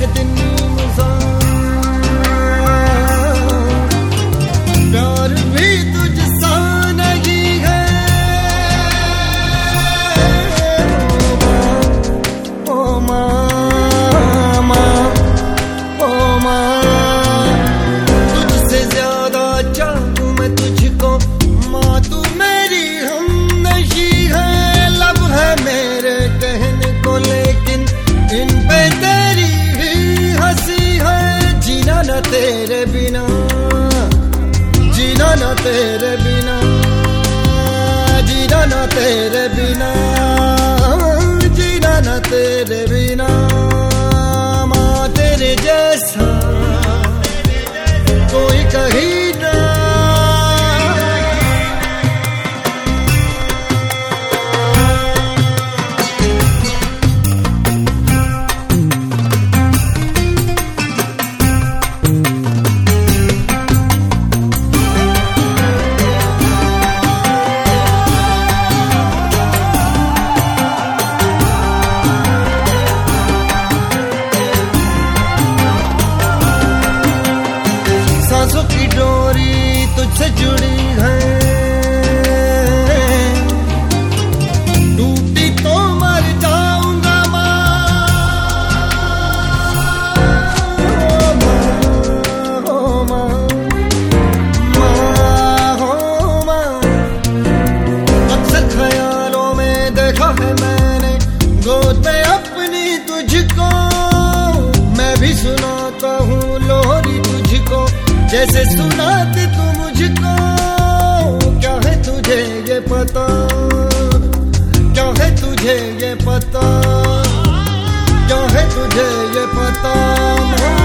दिन प्यार भी तुझसा नहीं है। ओ माँ, ओ माँ, तुझसे ज्यादा चाहूं मैं तुझको माँ, तू मेरी हमनशी है। लब है मेरे कहने को लेकिन इन पे तेरी ही हंसी है। जीना न तेरे बिना, जीना न तेरे बिना, जीना न तेरे बिना, जीना न तेरे बिना। माँ तेरे जैसा कोई कहीं ना। सांसों की डोरी तुझसे जुड़ी है, टूटी तो मर जाऊंगा माँ। हो माँ, माँ हो माँ। अक्सर ख्यालों में देखा है मैंने गोद में अपनी तुझको। मैं भी सुनाता हूँ लोरी तुझको जैसे सुनाती तू मुझको। क्या है तुझे ये पता, क्या है तुझे ये पता, क्या है तुझे ये पता।